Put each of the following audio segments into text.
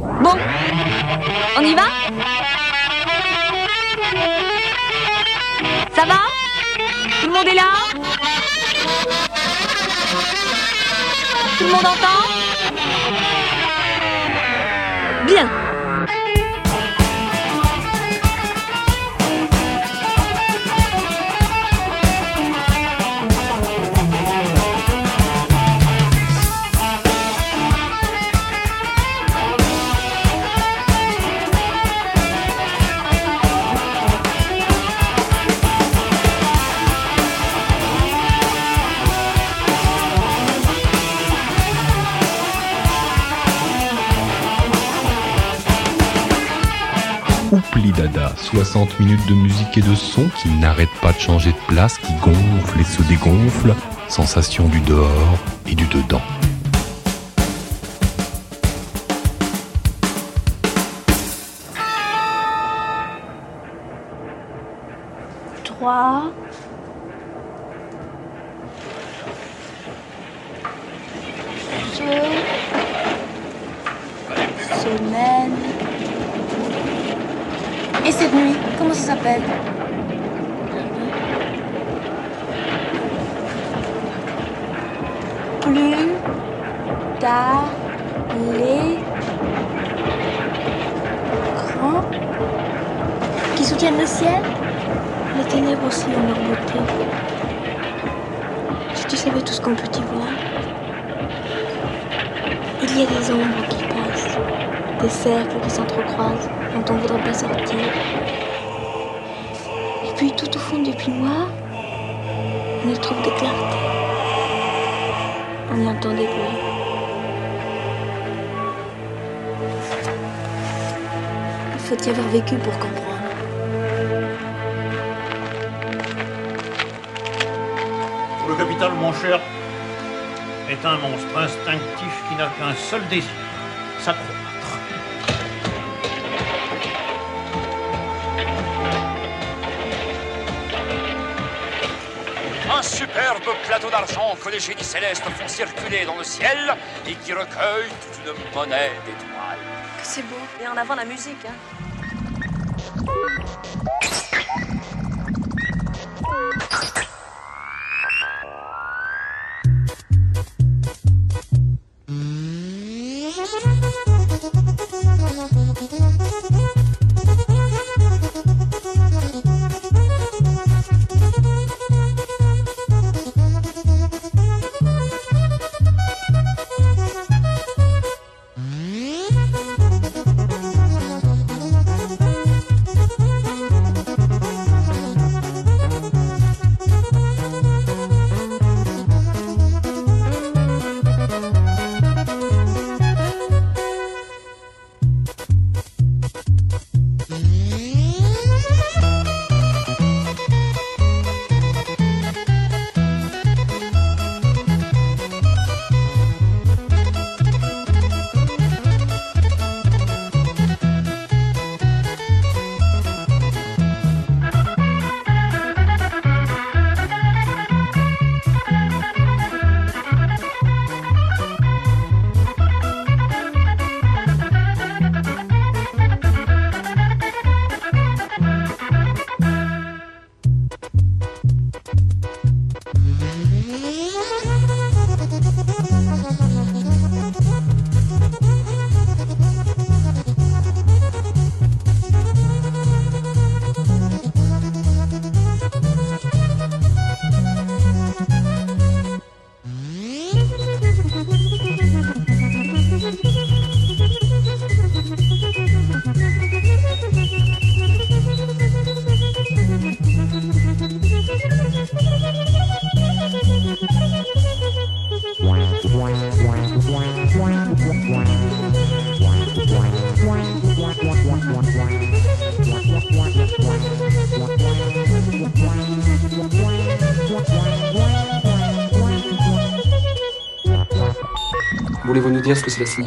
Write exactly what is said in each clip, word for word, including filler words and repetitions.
Bon, on y va? Ça va? Tout le monde est là? Tout le monde entend? Bien. Oupli Dada, soixante minutes de musique et de son qui n'arrêtent pas de changer de place, qui gonflent et se dégonflent, sensation du dehors et du dedans. Trois. Deux. Semaine. Et cette nuit, comment ça s'appelle? Plus tard, les grands qui soutiennent le ciel, les ténèbres aussi en leur beauté. Si tu savais tout ce qu'on peut y voir, il y a des ombres qui passent, des cercles qui s'entrecroisent, dont on voudrait pas sortir. Et puis tout au fond du puits noir, on y trouve des clartés. On y entend des bruits. Il faut y avoir vécu pour comprendre. Le capital, mon cher, est un monstre instinctif qui n'a qu'un seul désir, s'accroître. Un superbe plateau d'argent que les génies célestes font circuler dans le ciel et qui recueille toute une monnaie d'étoiles. C'est beau. Et en avant la musique, hein. Voulez-vous nous dire ce que cela signifie ?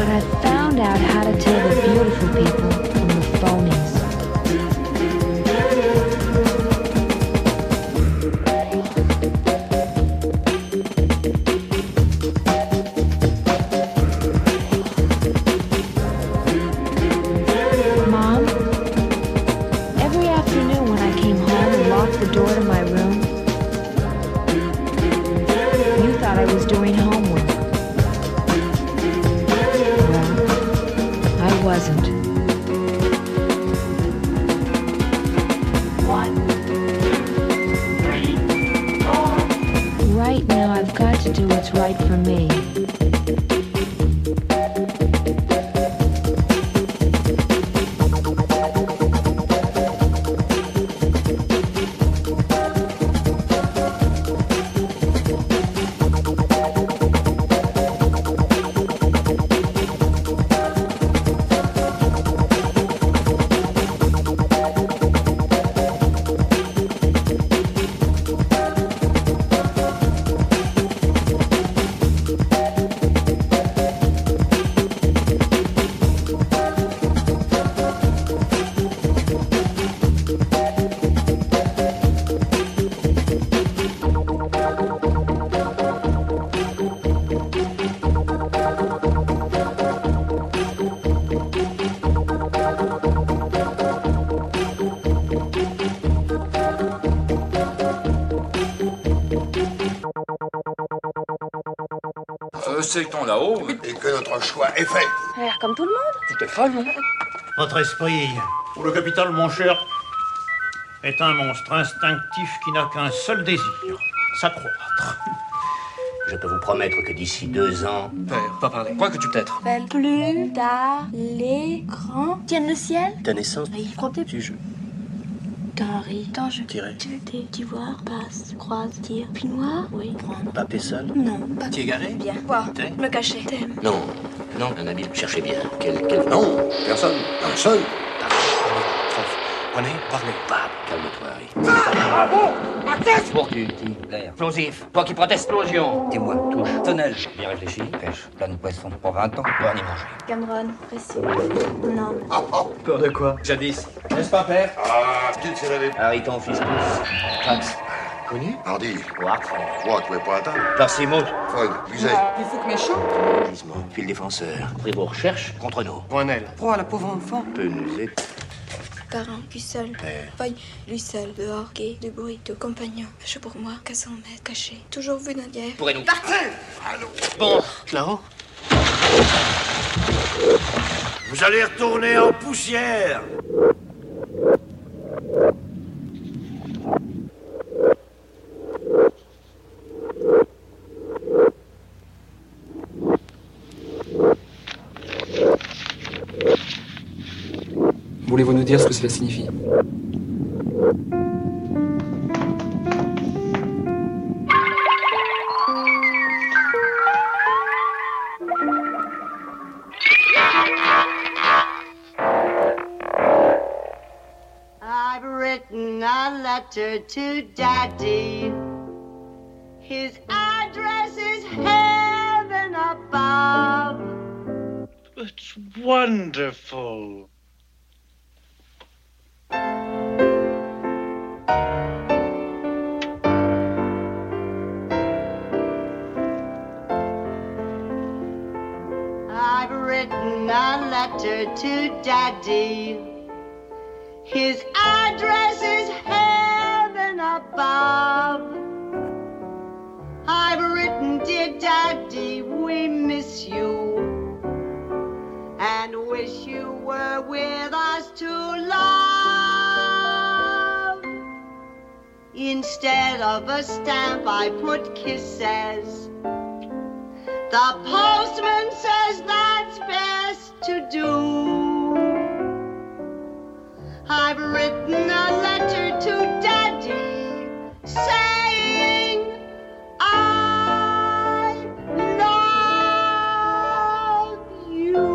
But I found out how to tell the beautiful people from the phonies. Mom, every afternoon when I came home and locked the door to my room, you thought I was doing homework. Well, I wasn't. One, three, four. Right now, I've got to do what's right for me. C'est ton là-haut. Et que notre choix est fait. Elle a l'air comme tout le monde. Tu t'es folle, non? Votre esprit, ou le capital, mon cher, est un monstre instinctif qui n'a qu'un seul désir, s'accroître. Je peux vous promettre que d'ici deux ans... Père, pas parler. Quoi que tu peut-être. Plus tard, les grands tiennent le ciel. Ta naissance, Ils comptaient. tu joues. Henri, Tant je Tirer. T, d'ivoire, passe, croise, tire, puis noir, oui, prendre. Pape et seul. Non, pas Tu es garé? bien. Quoi? T'es? Me cacher. T'aimes. Non. Non, un habile. Cherchez bien. Quel... quel... Non, personne. Un seul. Prenez, parlez. Pape, calme-toi, Harry. Pour tu, dis, l'air. Explosif. Toi qui protestes explosion. Dis-moi, touche. Tonnelle. Bien réfléchi. Pêche. Plein de poissons. Pour vingt ans. Rien y manger. Cameron, précieux. Non. Peur de quoi? Jadis. N'est-ce pas, père? Ah, petite, c'est la vie. Harry, ton fils tous. Max. Connu? Hardy. Watford. Quoi, tu veux pas attendre? Parcimout. Fogg, Musée. Il faut que méchant. Gisement. Fil défenseur. Pris vos recherches contre nous. Poinel. Proie à la pauvre enfant. Peut nous aider. Parents, lui seul. Père. Feuille, lui seul. Dehors, quai, de bruit, de compagnon. Je pour moi, qu'à cent mètres, caché. Toujours vu dans guerre. Pourrez nous... Parti! Bon, là-haut. Vous allez retourner en poussière. Voulez-vous nous dire ce que cela signifie? I've written a letter to Daddy. His address is heaven above. It's wonderful. I've written a letter to Daddy. His address is heaven above. I've written, dear Daddy, we miss you and wish you were with us to love. Instead of a stamp, I put kisses. The postman says that's best to do. I've written a letter to Daddy saying I love you.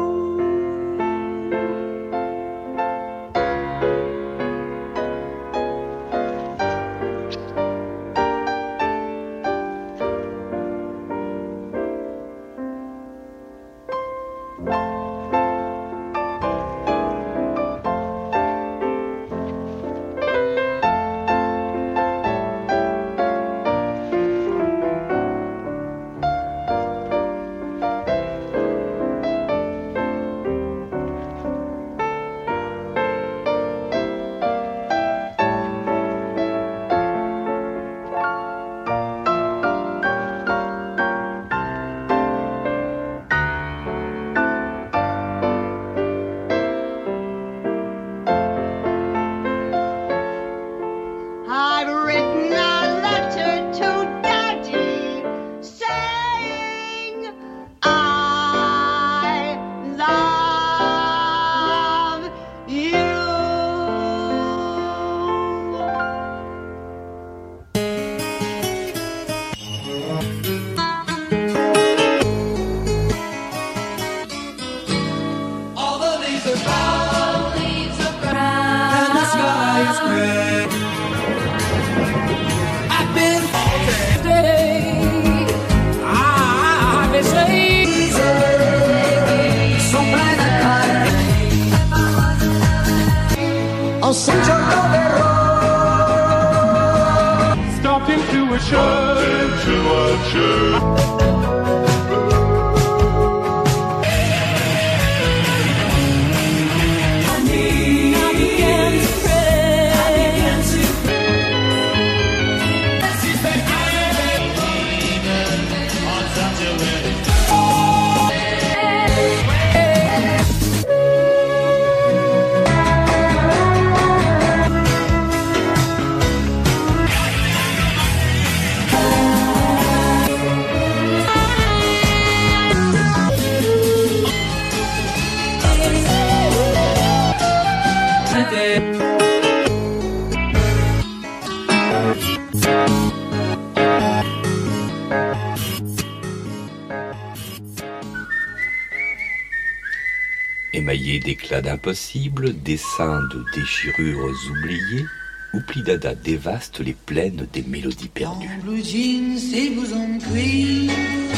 Émaillé d'éclats d'impossibles, dessins de déchirures oubliées, Ouplidada dévaste les plaines des mélodies perdues. En blue jeans et blouson de cuir,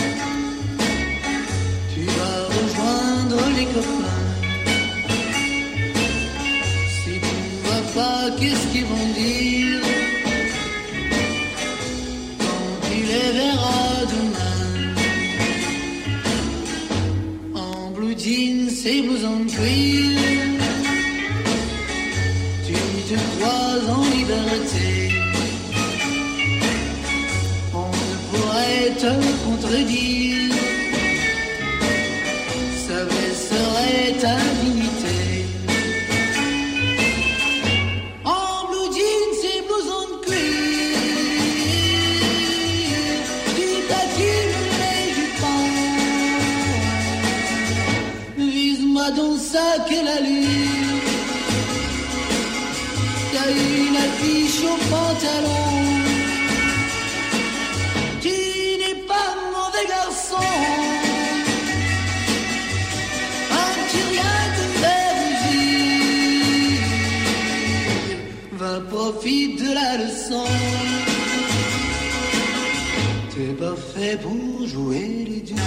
tu vas rejoindre les copains. Si tu ne vois pas, qu'est-ce qu'ils vont dire quand tu les verras demain? En blue jeans et blouson de cuir, tu te crois en liberté. On ne pourrait te contredire, ça serait ta dignité. En blue jeans et blouson de cuir, tu tatines les jupons. Vise-moi donc ça, quelle allure. T'as une affiche au pantalon. Tu n'es pas mauvais garçon. Un petit rien te fait rougir. Va, profite de la leçon. T'es pas fait pour jouer les dieux.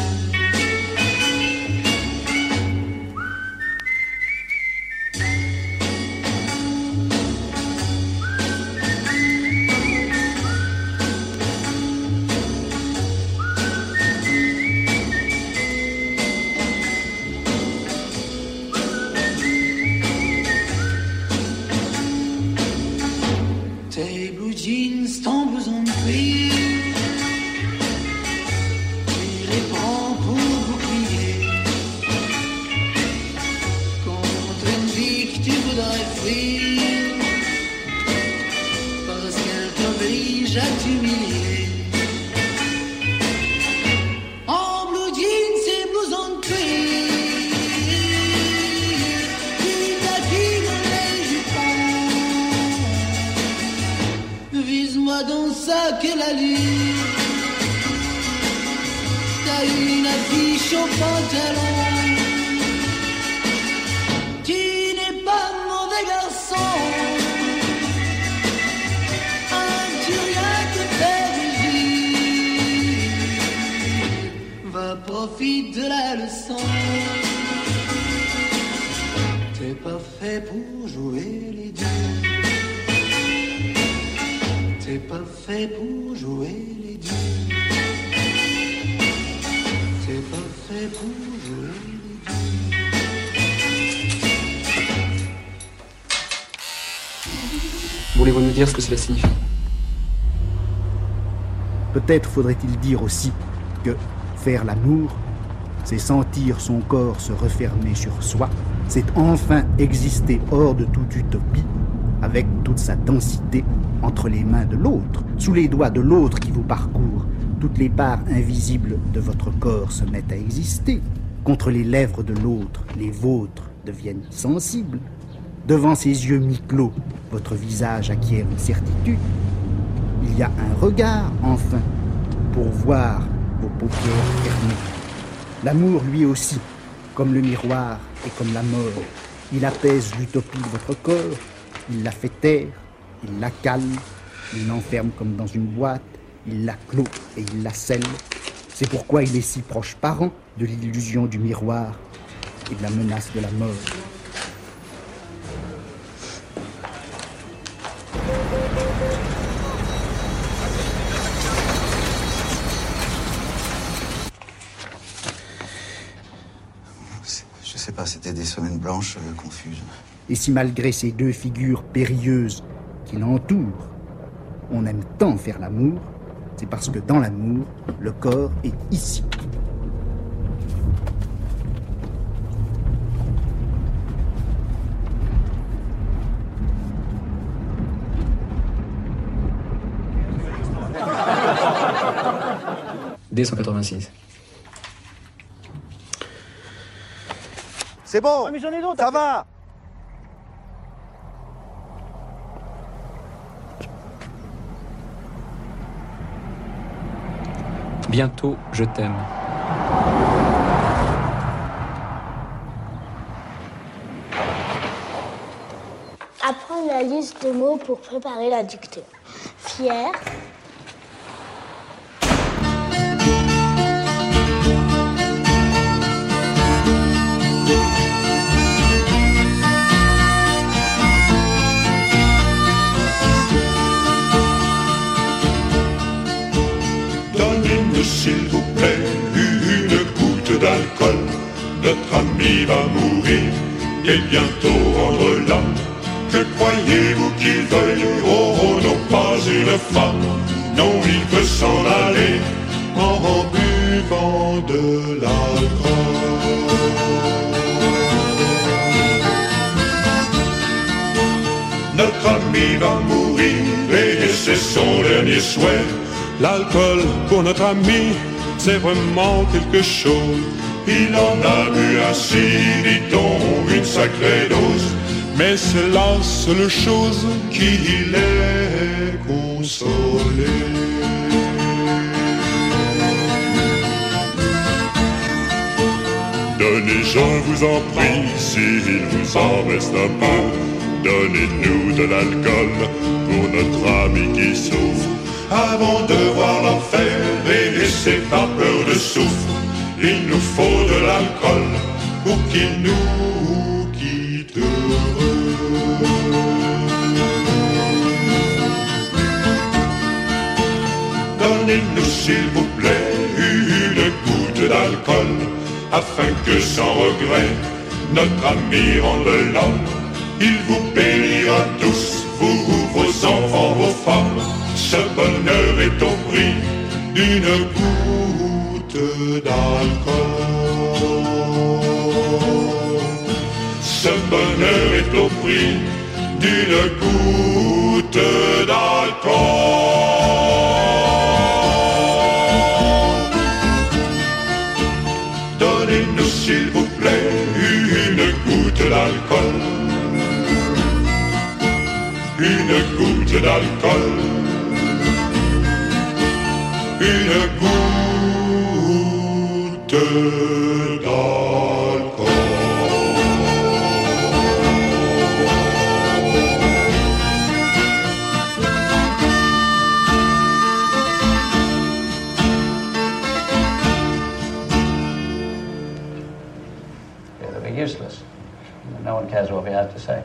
Profite de la leçon. fait pour jouer les dieux. T'es pas fait pour jouer les dieux. T'es pas fait pour jouer les dieux. Voulez-vous nous dire ce que cela signifie? Peut-être faudrait-il dire aussi que faire l'amour, c'est sentir son corps se refermer sur soi, c'est enfin exister hors de toute utopie, avec toute sa densité entre les mains de l'autre, sous les doigts de l'autre qui vous parcourt. Toutes les parts invisibles de votre corps se mettent à exister. Contre les lèvres de l'autre, les vôtres deviennent sensibles. Devant ses yeux mi-clos, votre visage acquiert une certitude. Il y a un regard, enfin, pour voir vos paupières fermées. L'amour, lui aussi, comme le miroir et comme la mort, il apaise l'utopie de votre corps, il la fait taire, il la calme, il l'enferme comme dans une boîte, il la clôt et il la scelle. C'est pourquoi il est si proche parent de l'illusion du miroir et de la menace de la mort. Je sais pas, c'était des semaines blanches euh, confuses. Et si malgré ces deux figures périlleuses qui l'entourent, on aime tant faire l'amour, c'est parce que dans l'amour, le corps est ici. D cent quatre-vingt-six. C'est bon, mais j'en ai d'autres, ça va. Bientôt, je t'aime. Apprendre la liste de mots pour préparer la dictée. Fier. S'il vous plaît, une goutte d'alcool. Notre ami va mourir et bientôt rendre l'âme. Que croyez-vous qu'il veuille? Oh non, pas une femme. Non, il veut s'en aller en buvant de l'alcool. Notre ami va mourir et c'est son dernier souhait. L'alcool pour notre ami, c'est vraiment quelque chose. Il en a bu ainsi, dit-on, une sacrée dose. Mais c'est la seule chose qui l'ait consolé. Donnez, je vous en prie, s'il vous en reste un peu. Donnez-nous de l'alcool pour notre ami qui souffre. Avant de voir l'enfer et laisser pas peur de souffre, il nous faut de l'alcool pour qu'il nous quitte heureux. Donnez-nous s'il vous plaît une goutte d'alcool, afin que sans regret notre ami rende l'homme. Il vous bénira tous, vous, vos enfants, vos femmes. Ce bonheur est au prix d'une goutte d'alcool. Ce bonheur est au prix d'une goutte d'alcool. Donnez-nous s'il vous plaît une goutte d'alcool. Une goutte d'alcool. Une goutte d'alcool. They're useless. No one cares what we have to say.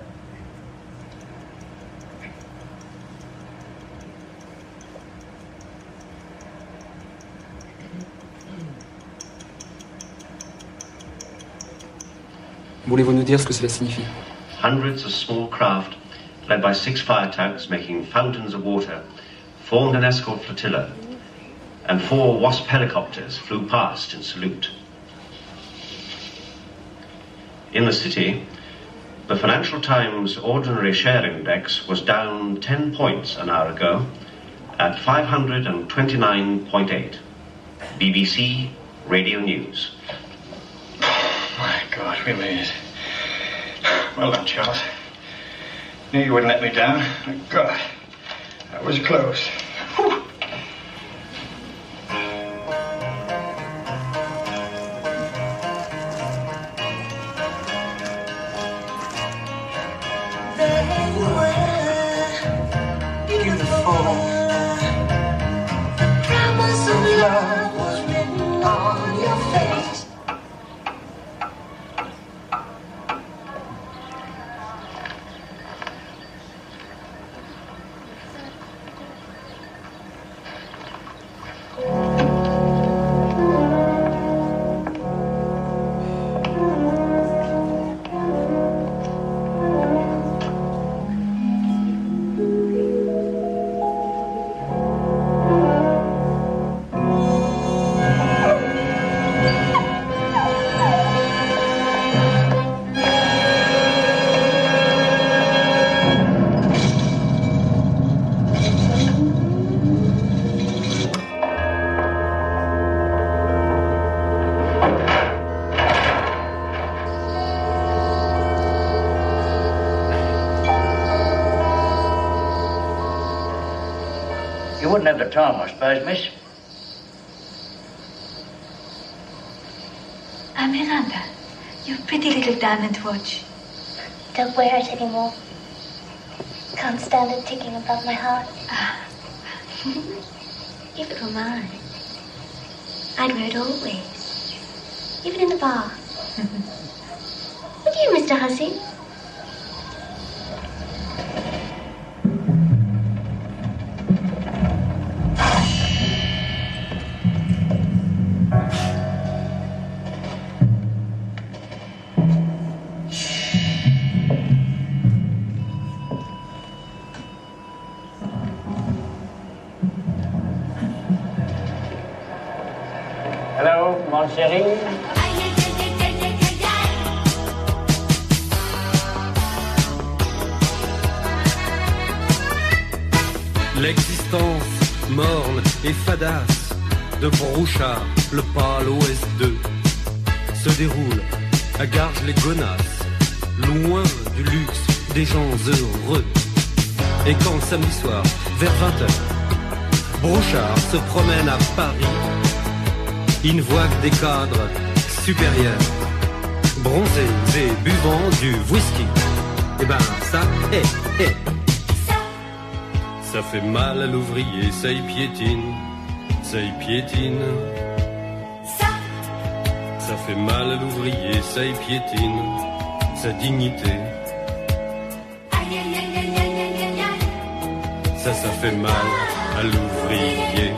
Voulez-vous nous dire ce que cela signifie? Hundreds of small craft, led by six fire tugs making fountains of water, formed an escort flotilla, and four Wasp helicopters flew past in salute. In the city, the Financial Times Ordinary Share Index was down ten points an hour ago at five hundred twenty-nine point eight. B B C Radio News. My God, we made it. Well done, Charles. Knew you wouldn't let me down. Thank God. That was close. Whew. You wouldn't have the time, I suppose, miss? Ah, Miranda, your pretty little diamond watch. Don't wear it anymore. Can't stand it ticking above my heart. Ah. If it were mine, I'd wear it always. Even in the bar. Would you, Mister Hussey? Hello, mon chéri. L'existence morne et fadasse de Brouchard, le pâle O S deux, se déroule à Garges-les-Gonasses, loin du luxe des gens heureux. Et quand samedi soir, vers vingt heures, Brouchard se promène à Paris, il ne voit que des cadres supérieurs, bronzés et buvant du whisky. Et ben ça, hé, hé, ça fait mal à l'ouvrier, ça y piétine, ça y piétine. Ça fait mal à l'ouvrier, ça y piétine, sa dignité. Ça, ça fait mal à l'ouvrier.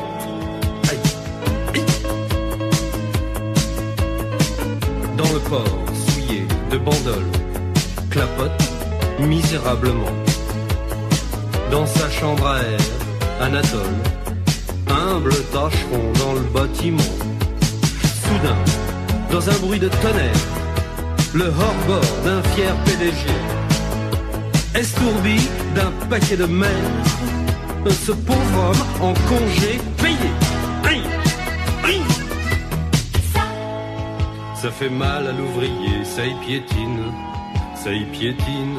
Dans le port, souillé de bandoles, clapote misérablement. Dans sa chambre à air, Anatole, humble tâcheron dans le bâtiment. Soudain, dans un bruit de tonnerre, le hors-bord d'un fier P D G, estourbi d'un paquet de merde, ce pauvre homme en congé payé. Aïe, aïe. Ça fait mal à l'ouvrier, ça y piétine, ça y piétine.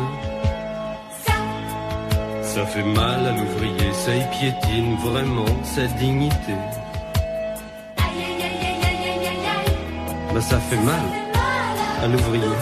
Ça fait mal à l'ouvrier, ça y piétine vraiment sa dignité. Ben ça fait mal à l'ouvrier.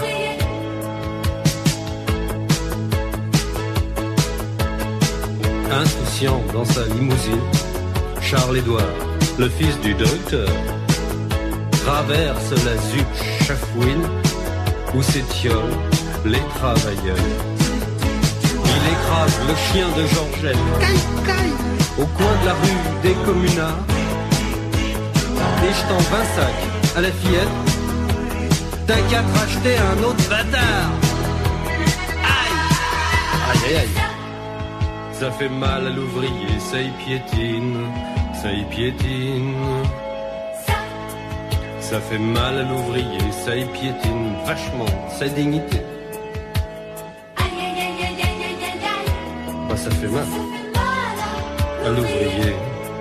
Insouciant dans sa limousine, Charles-Édouard, le fils du docteur, traverse la ZUP Chafouine où s'étiole les travailleurs. Il écrase le chien de Georgette, caille, caille, au coin de la rue des communards, et jetant vingt sacs à la fillette. T'as qu'à te racheter un autre bâtard. Aïe, aïe, aïe, aïe. Ça fait mal à l'ouvrier, ça y piétine, ça y piétine. Ça fait mal à l'ouvrier, ça y piétine vachement sa dignité. Ah, ça fait mal à l'ouvrier.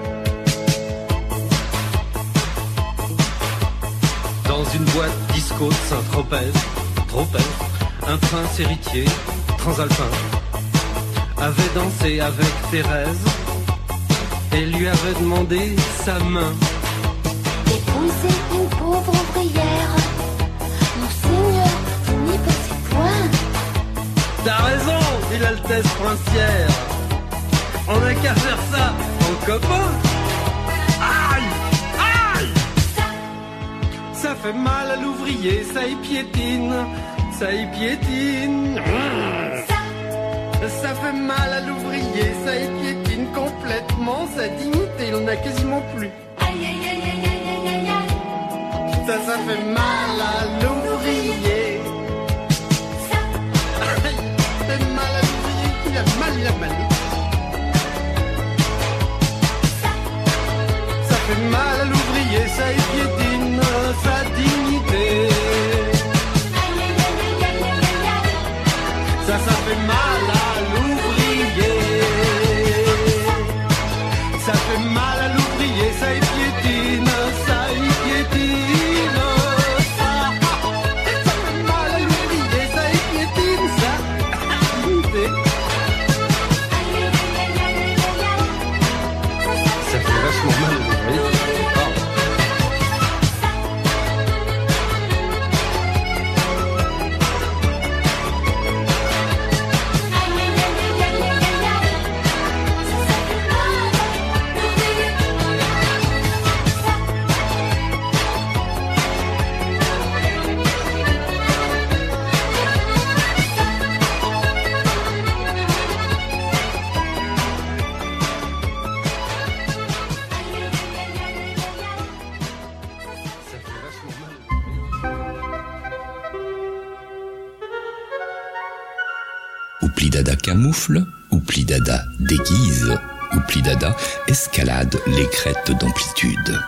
Dans une boîte disco de Saint-Tropez, Tropez, un prince héritier, transalpin, avait dansé avec Thérèse et lui avait demandé sa main. Épouser une pauvre ouvrière, Monseigneur, vous n'y pensez point. T'as raison, dit l'Altesse princière. On n'a qu'à faire ça en copain. Aïe, aïe. Ça fait mal à l'ouvrier, ça y piétine, ça y piétine. Ça fait mal à l'ouvrier, ça y piétine complètement sa dignité, il en a quasiment plus. Aïe, aïe, aïe, aïe, aïe, aïe, aïe. Ça, ça fait mal à l'ouvrier. Ça fait mal à l'ouvrier, il a mal, il a mal. Ça fait mal à l'ouvrier, ça y piétine sa dignité. Ça, ça fait mal à l'ouvrier. Ça fait mal à l'ouvrier, ça y piétine, ça y piétine. Ça, ça fait mal à l'ouvrier, ça y piétine, ça dignité. Ça fait vachement mal à l'ouvrier. Oupli Dada camoufle, Oupli Dada déguise, Oupli Dada escalade les crêtes d'amplitude.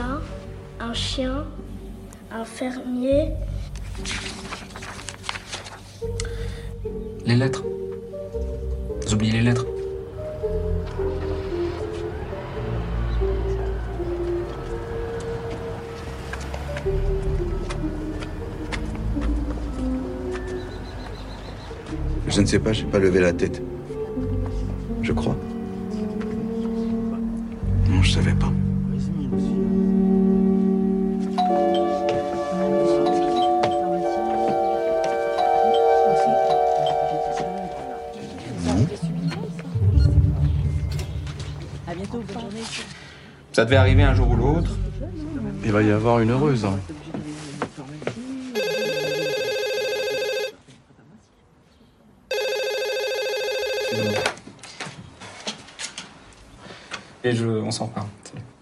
chat, un chien, un fermier. Les lettres. Vous oubliez les lettres. Je ne sais pas, j'ai pas levé la tête. Je crois. Non, je savais pas. Non. Ça devait arriver un jour ou l'autre. Il va y avoir une heureuse. Hein. Et je, on s'en reparle.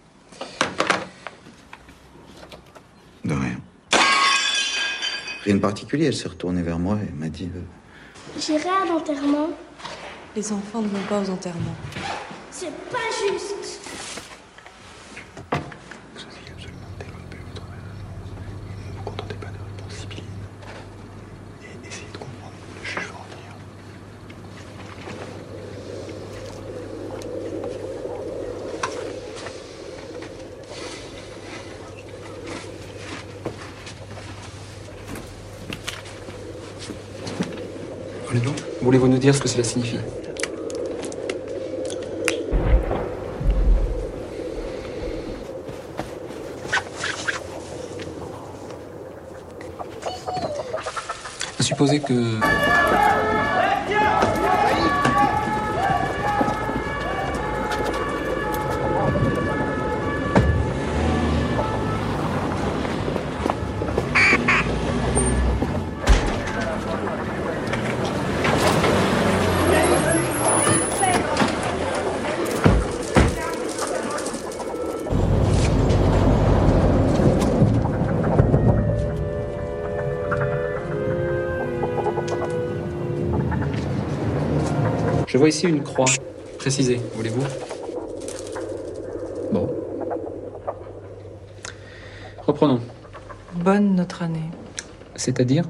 De rien. Rien de particulier, elle s'est retournée vers moi et m'a dit... Euh... J'irai à l'enterrement. Les enfants ne vont pas aux enterrements. C'est pas juste. Ne vous contentez pas de réponses sibyllines. Et essayez de comprendre le juge va en venir. Voulez-vous nous dire ce que cela signifie? Supposez que... Je vois ici une croix. Précisée, voulez-vous? Bon. Reprenons. Bonne notre année. C'est-à-dire?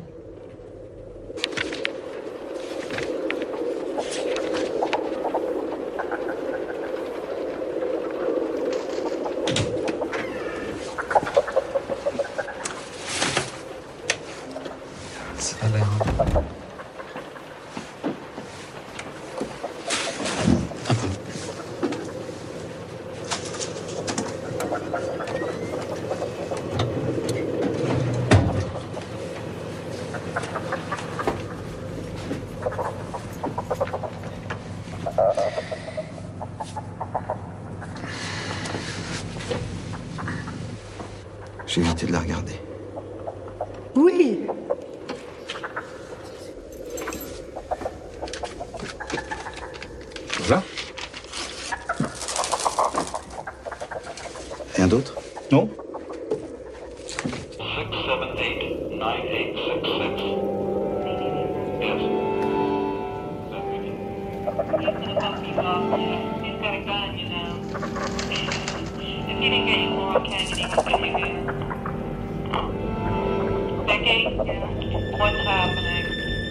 Ça a l'air... J'ai évité de la regarder. Oui. Voilà. Rien d'autre? Non. What's happening?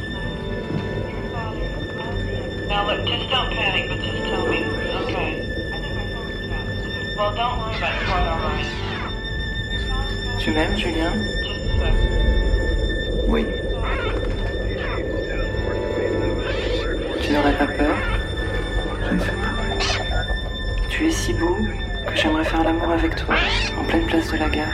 Now look, just don't panic, but just tell me. Okay. Well, don't worry about it. It's quite all right. Tu m'aimes, Julien? Just a second. Oui. Tu n'aurais pas peur? Je ne sais pas. Tu es si beau que j'aimerais faire l'amour avec toi, en pleine place de la gare.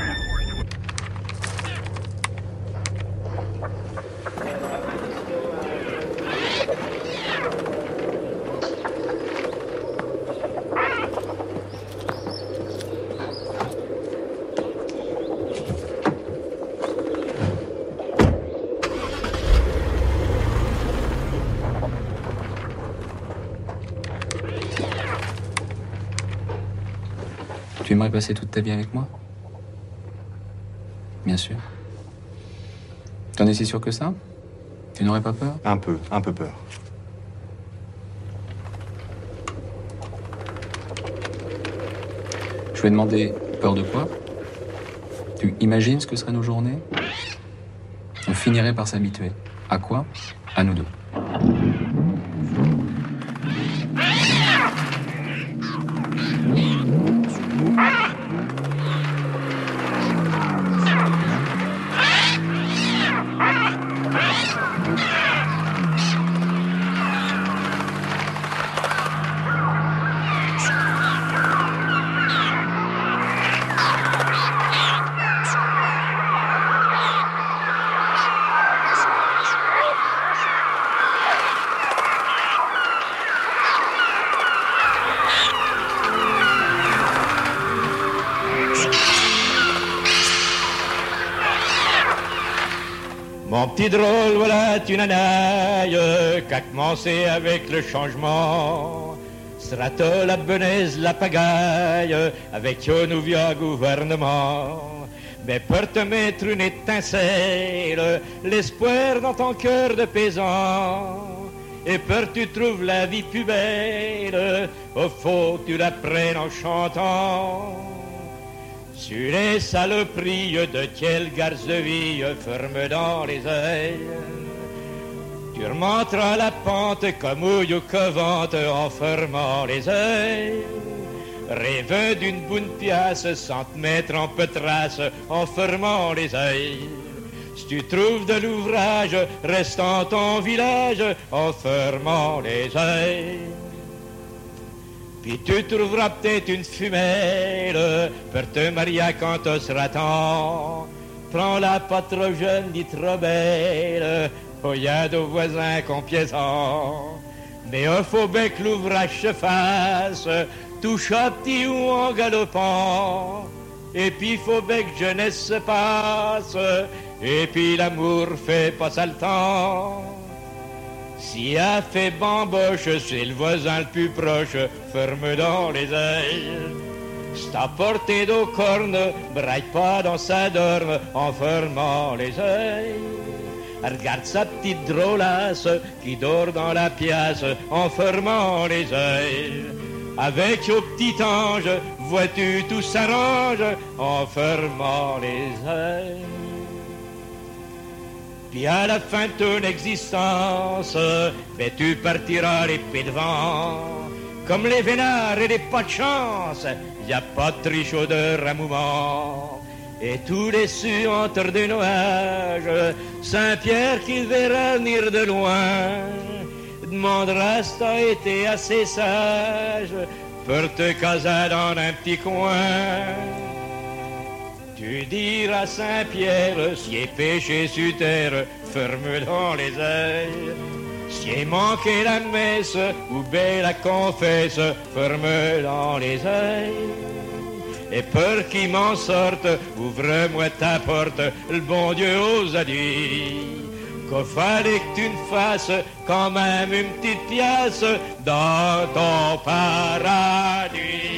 Tu aimerais passer toute ta vie avec moi? Bien sûr. T'en es si sûr que ça? Tu n'aurais pas peur? Un peu, un peu peur. Je vais demander peur de quoi? Tu imagines ce que seraient nos journées? On finirait par s'habituer. À quoi? À nous deux. Mon petit drôle, voilà une anaille qu'a commencé avec le changement. Sera-t-elle la benaise, la pagaille, avec un nouveau gouvernement? Mais pour te mettre une étincelle, l'espoir dans ton cœur de paysan, et pour tu trouves la vie plus belle, au fond tu la prennes en chantant. Sur les saloperies de quelle garce de vie ferme dans les ailes, tu remonteras la pente comme houille ou covente en fermant les ailes. Rêve d'une bonne pièce sans te mettre en pétrasse en fermant les ailes. Si tu trouves de l'ouvrage, reste en ton village en fermant les ailes. Puis tu trouveras peut-être une femelle pour te marier quand tu seras temps. Prends-la pas trop jeune ni trop belle, oh y a de voisins complaisants. Mais il faut bien que l'ouvrage se fasse, tout petit ou en galopant. Et puis faut bien que jeunesse se passe, et puis l'amour fait pas ça le temps. Si a fait bamboche, c'est le voisin le plus proche, ferme dans les ailes. Si t'as porté d'eau corne, braille pas dans sa dorme en fermant les ailes. Regarde sa petite drôlasse qui dort dans la pièce en fermant les ailes. Avec au petit ange, vois-tu tout s'arrange en fermant les ailes. Puis à la fin de ton existence, ben tu partiras l'épée devant. Comme les vénards et les pas de chance, y a pas de triche odeur à mouvement. Et tous les cieux entre des nuages, Saint-Pierre qui verra venir de loin, demandera si t'as été assez sage pour te caser dans un petit coin. Tu diras Saint-Pierre, si est péché sur terre, ferme dans les ailes. Si est manqué la messe, ou bien la confesse, ferme dans les ailes. Et pour qu'il m'en sorte, ouvre-moi ta porte, le bon Dieu ose a dit qu'il fallait que tu me fasses quand même une petite pièce dans ton paradis.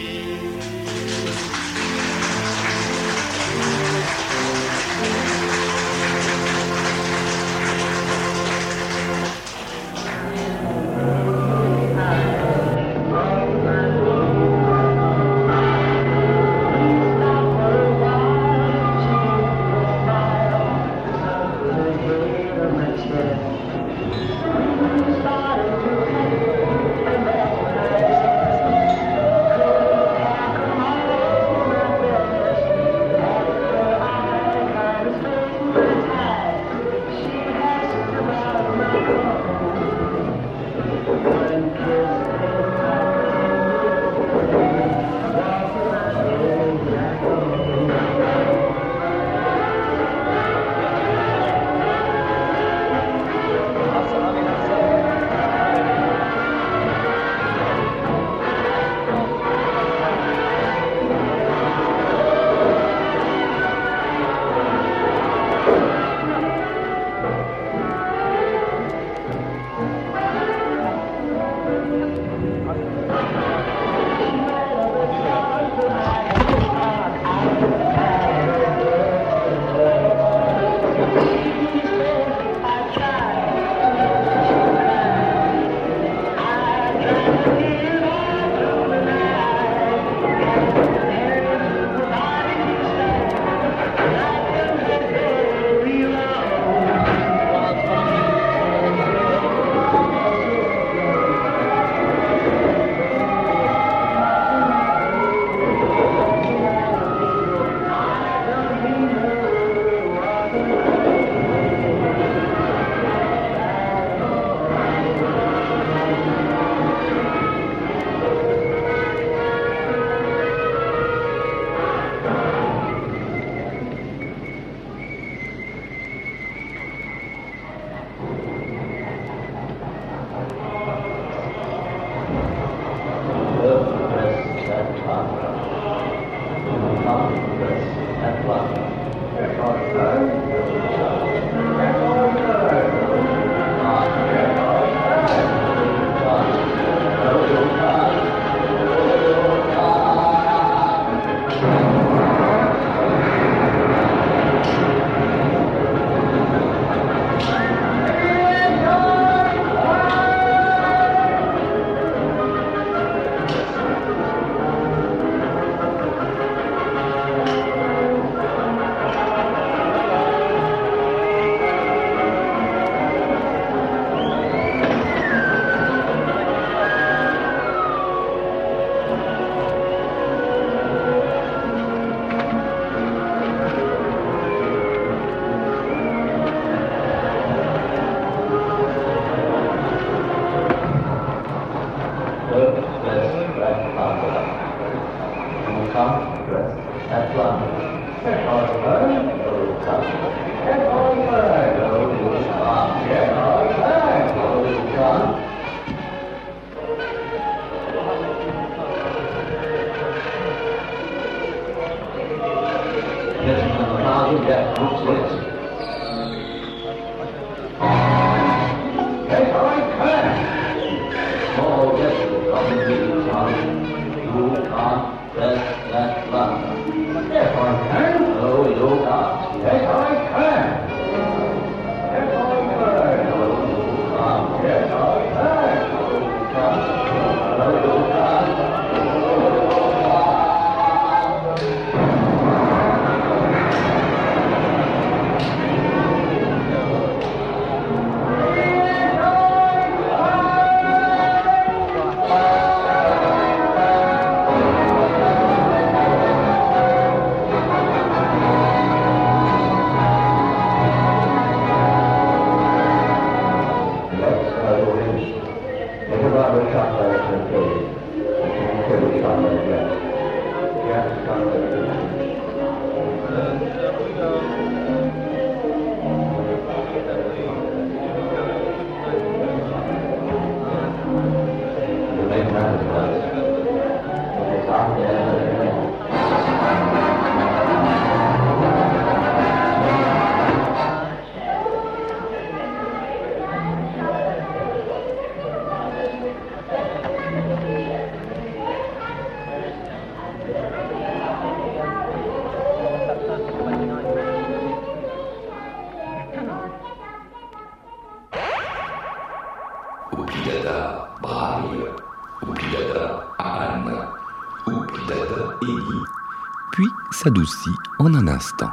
Oupidada braille, Oupidada Anne, Oupidada Ellie, puis s'adoucit en un instant.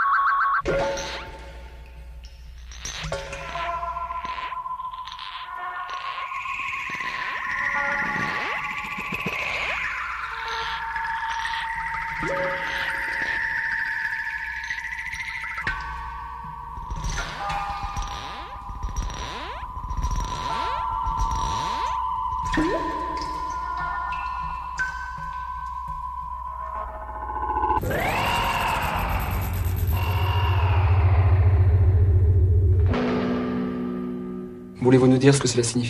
Voulez-vous nous dire ce que cela signifie ?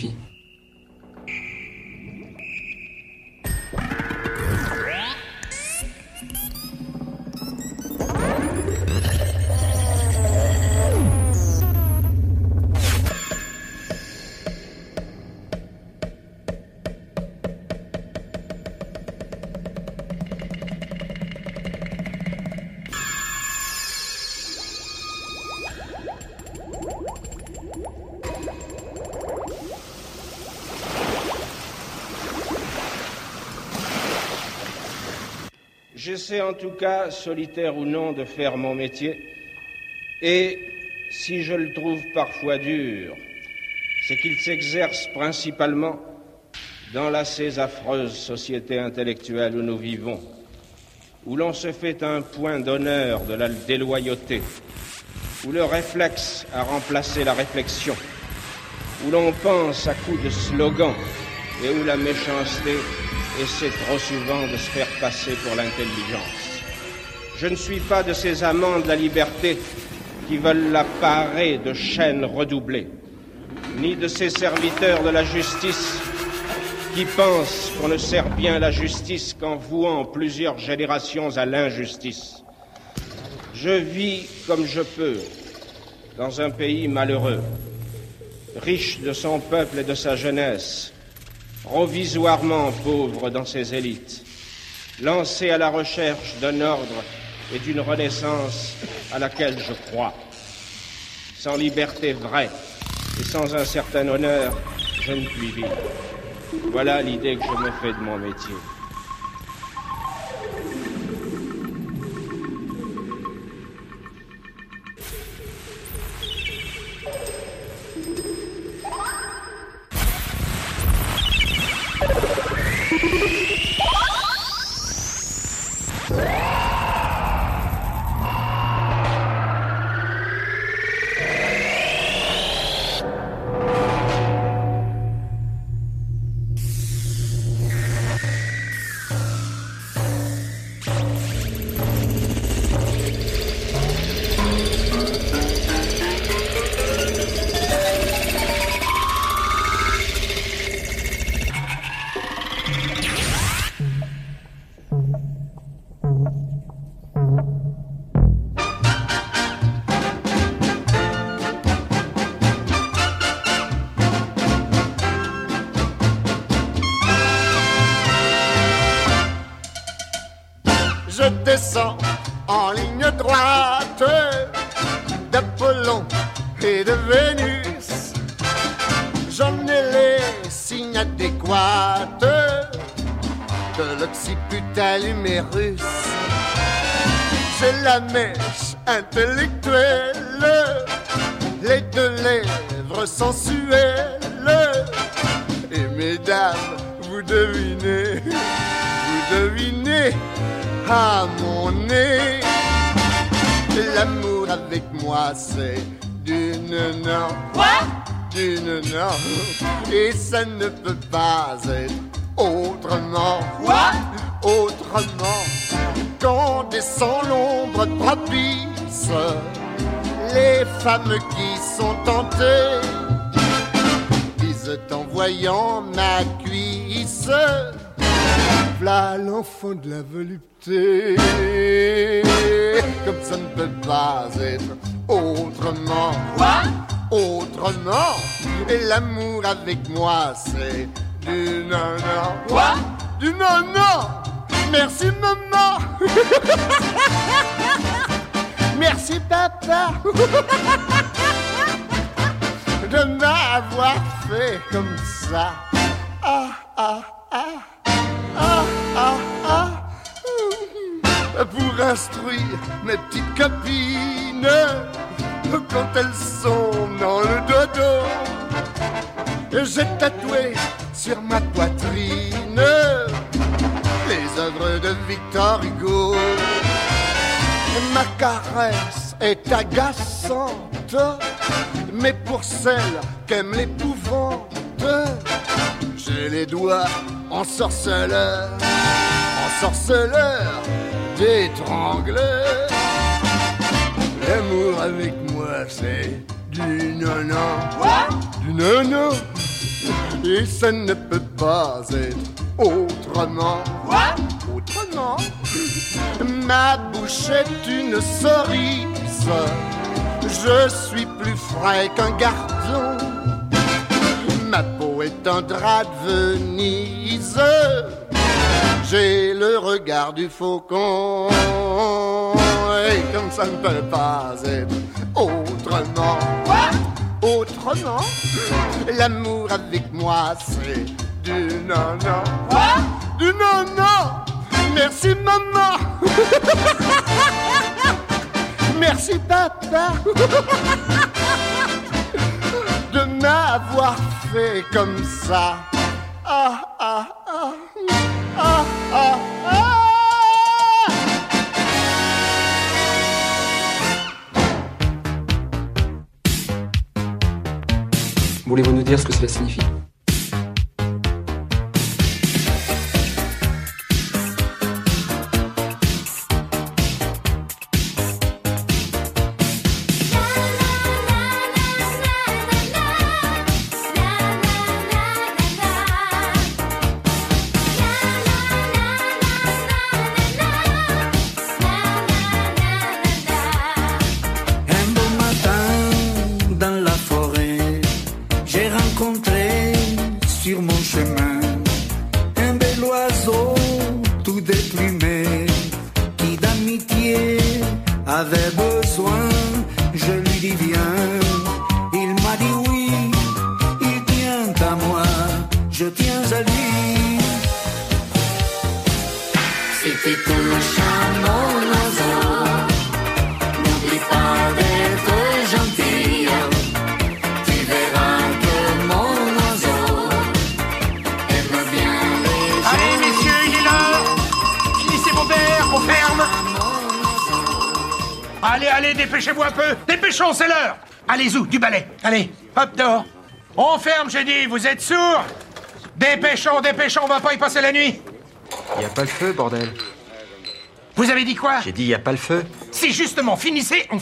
J'essaie en tout cas, solitaire ou non, de faire mon métier. Et si je le trouve parfois dur, c'est qu'il s'exerce principalement dans la ces affreuse société intellectuelle où nous vivons, où l'on se fait un point d'honneur de la déloyauté, où le réflexe a remplacé la réflexion, où l'on pense à coups de slogans et où la méchanceté essaie trop souvent de se faire passer pour l'intelligence. Je ne suis pas de ces amants de la liberté qui veulent la parer de chaînes redoublées, ni de ces serviteurs de la justice qui pensent qu'on ne sert bien la justice qu'en vouant plusieurs générations à l'injustice. Je vis comme je peux dans un pays malheureux, riche de son peuple et de sa jeunesse, provisoirement pauvre dans ses élites, lancé à la recherche d'un ordre et d'une renaissance à laquelle je crois. Sans liberté vraie et sans un certain honneur, je ne puis vivre. Voilà l'idée que je me fais de mon métier. boîte d'Apollon et de Vénus. J'en ai les signes adéquats de l'occiput allumérus. J'ai la mèche intellectuelle, les deux lèvres sensuelles. Et mesdames, vous devinez, vous devinez à mon nez. L'amour avec moi c'est d'une non. Quoi? D'une non. Et ça ne peut pas être autrement. Quoi? Autrement. Quand descend l'ombre propice, les femmes qui sont tentées disent en voyant ma cuisse, v'là l'enfant de la volupté. Comme ça ne peut pas être autrement. Quoi? Autrement. Et l'amour avec moi c'est du non-non. Quoi? Du non-non. Merci maman. Merci papa de m'avoir fait comme ça. Ah ah ah ah ah ah. Pour instruire mes petites copines quand elles sont dans le dodo. J'ai tatoué sur ma poitrine les œuvres de Victor Hugo. Ma caresse est agaçante, mais pour celles qu'aime l'épouvante, j'ai les doigts en sorceleur, en sorceleur d'étrangleur. L'amour avec moi c'est du non-non. Quoi? Du non-non. Et ça ne peut pas être autrement. Quoi? Autrement. Ma bouche est une cerise, je suis plus frais qu'un gardon. Ma peau est un drap de Venise, j'ai le regard du faucon. Et comme ça ne peut pas être autrement. Quoi? Autrement. L'amour avec moi c'est du non-non. Quoi? Du non-non. Merci maman. Merci papa de m'avoir fait comme ça. Ah ah ah ah ah ah. Voulez-vous nous dire ce que cela signifie? Allez, allez, dépêchez-vous un peu. Dépêchons, c'est l'heure. Allez, où? Du balai. Allez, hop, dehors. On ferme, j'ai dit. Vous êtes sourds? Dépêchons, dépêchons, on va pas y passer la nuit. Y a pas le feu, bordel. Vous avez dit quoi? J'ai dit y a pas le feu. Si justement, finissez, on